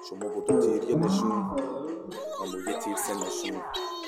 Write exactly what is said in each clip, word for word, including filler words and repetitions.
شما با دو تیر یه نشون، من با یه تیر سه نشون.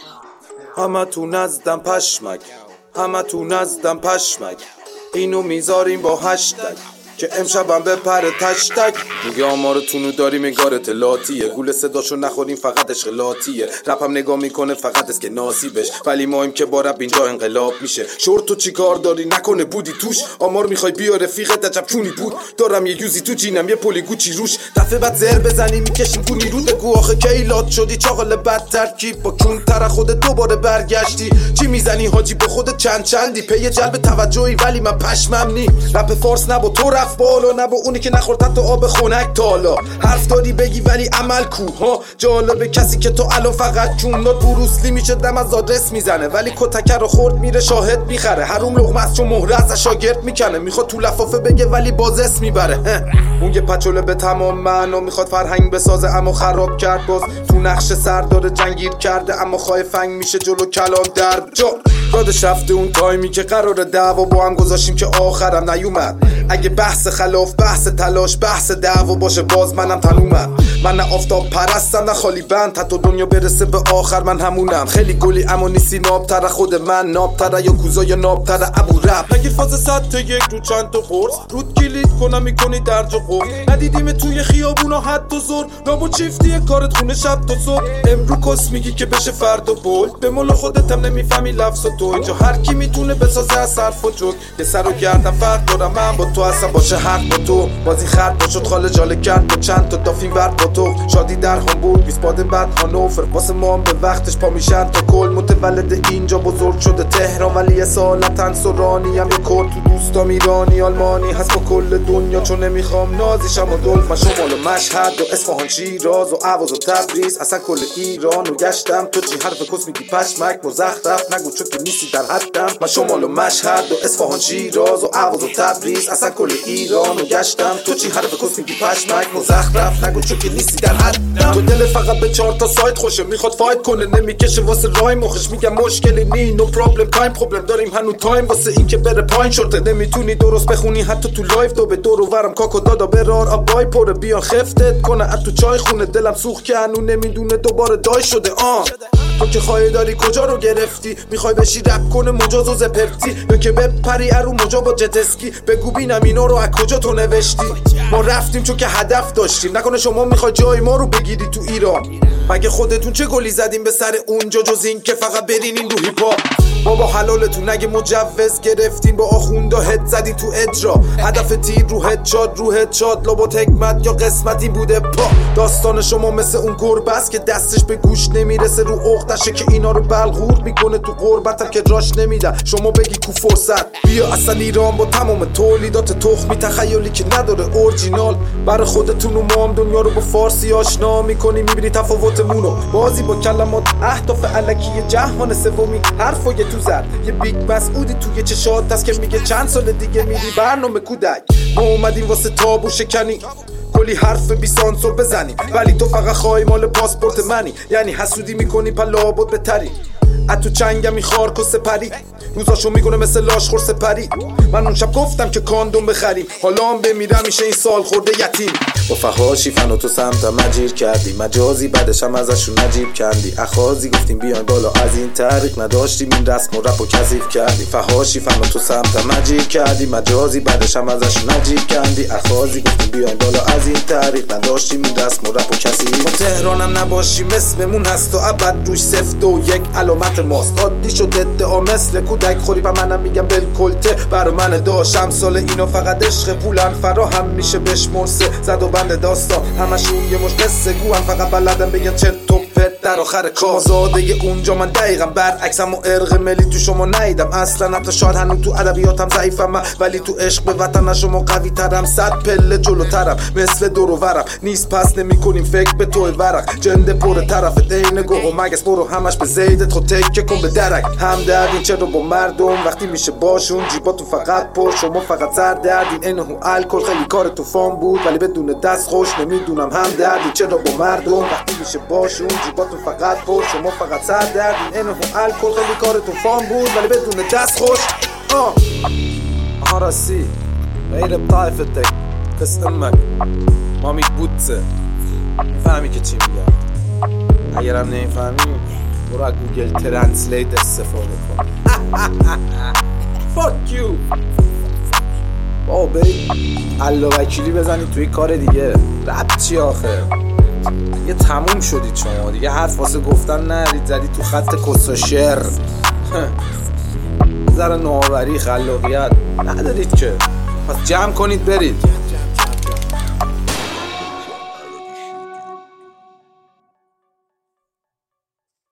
همه تو نزدم پشمک، همه تو نزدم پشمک، اینو میذاریم با هشتگ که امشبم بپره تشتک. میگه آمارتونو داریم انگار اطلاعاتیه، گول صداشو نخوریم فقط عشق لاتیه. رپم نگاه میکنه فقط از که ناسیبش، ولی مایم که با رپ اینجا انقلاب میشه. شورت تو چی کار داری نکنه بودی توش، آمار میخوای بیا رفیقت عجب چونی بود. دارم یه یوزی تو جینم یه پلی گوچی روش، دفعه بعد زر بزنی میکشیم گونی رو دگو. آخه کیلات شدی چاقل بد ترکیب با کون تر خودت دوباره برگشتی. چی میزنی حاجی به خودت چند چندی، پی جلب توجهی ولی من پشمم نی. رپ فارس نه با تو رفت بالا، نه با اونی که نخورد حتی آب خنک تالا. حرف داری بگی ولی عمل کو ها، جالبه کسی که تو الان فقط چون داد بروسلی میشه دم از آدرس میزنه، ولی کتکر رو خورد میره شاهد میخره. حروم لقمه است چون مهره از شاگرد میکنه، میخواد تو لفافه بگه ولی باز اسم میبره. اون یه پچوله به تمام معنا میخواد فرهنگ بسازه اما خراب کرد. باز تو نقش سردار جنگیر کرده اما خواهی فنگ میشه جلو کلام در جا. یادش رفته اون تایمی که قرار دعوا با هم گذاشیم که آخرم نیومد. اگه بحث خلاف بحث تلاش بحث دعوا باشه باز منم تنومم. من نه آفتاب پرستم نه خالی بند، حتی دنیا برسه به آخر من همونم. خیلی گلی اما نیستی نابتره، خود من نابتره یا کوزا یا نابتره ابو رب. اگه فاز صد تا یک رو چند تا قرص رود کلید کنم میکنی درج و قرص. ندیدیم توی خیابونا حد و زور، نابو چیفتی کارت خونه شب تا صبح. امرو کس میگی که بشه فردا بول، به مولا خودت هم نمیفهمی لفظ و تو. اینجا هر کی میتونه بسازه از صرف و جد، یه سر و گردم فرق دارم من با تو، اصلا باشه حق با تو. بازی خرد با شد خاله جاله کرد با چند تا دافین ورد با تو. شادی در هامبورگ ویسبادن بعد هانوفر، واسه ما هم به وقتش پا میشن تا کل. متولد اینجا بزرگ شده تهران ولی اصالتا سورانی هم. یه کور تو دوستام ایرانی آلمانی هست با کل دنیا، چون نمیخوام نازیشم و دلف. من شمال و مشهد و اصفهان شیراز و اهواز و تبریز، اصلا کل ایران و گشتم. تو چی حرف کس میگی پشمک مزخرف نگو چون که نیستی در حدم. من شمال و مشهد و اصفهان شیراز و اهواز و تبریز، اصلا کل ایران و گشتم. تو چی حرف کس میگی پشمک مزخرف نگو چون که نیستی در حدم. تو دل فقط به چهار تا سایت خوشه، میخواد فایت کنه نمیکشه واسه رای مخش. میگم مشکلی نی نو پرابلم تایم، پرابلم داریم هنو تایم واسه این که بره پایین. شورت نمیتونی درست بخونی حتی تو لایف، دو به دور و ورم کاکو دادا برار آبای پره بیا خفتت کنه ات تو چای خونه. دلم سوخت که هنو نمیدونه دوباره دای شده. آه تو که خواهی داری کجا رو گرفتی، میخوای بشی رپ کنه مجاز و زپرتی، یا که بپری ارو مجا با جتسکی. بگو بینم اینا رو از کجا تو نوشتی. ما رفتیم چون که هدف داشتیم، نکنه شما میخوای جای ما رو بگیری تو ایران. مگه خودتون چه گلی زدیم به سر اونجا جز این که فقط برینین رو هیپ هاپ. بابا حلالتون اگه مجوز گرفتین با آخوندا هد زدین تو اجرا. هدف تیر رو هد شاد رو هد شاد، لابد حکمت یا قسمتی بوده پا. داستان شما مثل اون گربه است که دستش به گوش نمیرسه، رو عقدشه که اینا رو بلغور میکنه تو قربتم که راش نمیدن. شما بگی کو فرصت بیا اصلا ایران با تمام تولیدات تخمی تخیلی که نداره اورجینال. برای خودتون و ما هم دنیا رو با فارسی آشنا میکنی، میبینی تفاوتمونو. بازی با کلمات اهداف الکی جهان سومی، حرفای تو زد یه بیگ مسعودی توی چشات هست که میگه چند سال دیگه میری برنامه کودک. ما اومدیم واسه تابو شکنی، کلی حرف بی سانسور بزنی، ولی تو فقط خواهی مال پاسپورت منی. یعنی حسودی میکنی پا لابد بتری، اتو چنگم می خار کس پری. روزاشو میکنه مثل لاش خور سپری. من اون شب گفتم که کاندوم بخریم، حالا هم بمیرم میشه این سال خورده یتیم. با فحاشی فن و تو سمتم مجیر کردی، مجازی بعدش هم ازشون نجیب کندی. اخازی گفتیم بیاین بالا از این طریق، نداشتیم این رسم و رپ و کثیف کردی. فحاشی فن و تو سمتم مجیر کردی، مجازی بعدش هم ازشون نجیب کندی. اخازی گفتیم بیاین بالا از این طریق، نداشتیم این رسم و رپ و کثیف. ما تهرانم نباشی مثلمون هست و ابد روش سفت و یک علامت ماست. عادی شد ادعا مثل کودک خوری و منم میگم بالکلته. برا من داشتم سال اینا فقط عشق پولن فراهم میشه بشمرسه. زد و بند داستان همشون یه مش قصه گوهم، فقط بلدم بگن چه توپت در آخر کار. زاده اونجا من دقیقا برعکسم و ارق ملی تو شما نیدم اصلا. حتی شاید هنو تو ادبیاتم ضعیفم من، ولی تو عشق به وطن شما قوی ترم. صد پله جلوترم مثل دور و ورم، نیست پس نمی کنیم فکر به تو ورق. جنده پر طرف دین گوه و مگس برو همش به زیدت خود تکه کن به درک. هم دردین چرا با مردم وقتی میشه باشون، جیباتون فقط پر شما فقط سر دردین. اینو الکل خیلی کار تو فام بود ولی بدون دست خوش نمیدونم. هم دردین چرا با مردم وقتی میشه باشون، جیباتون فقط پر شما فقط سر دردین. اینو الکل خیلی کار تو فام بود ولی بدون دست خوش. آه آها راستی غیر بطایفتك قسم امك مامي بوتسه فهمی که چی میگم؟ اگرم نمیفهمی برو از گوگل ترنسلیت استفاده کن. Fuck you. بابا برید الله وکیلی بزنید توی کار دیگه. رب چی آخه؟ دیگه تموم شدید شما دیگه، حرف واسه گفتن نرید، زدید تو خط کس و شر. ذره نوآوری خلاقیت ندارید که، پس جمع کنید برید.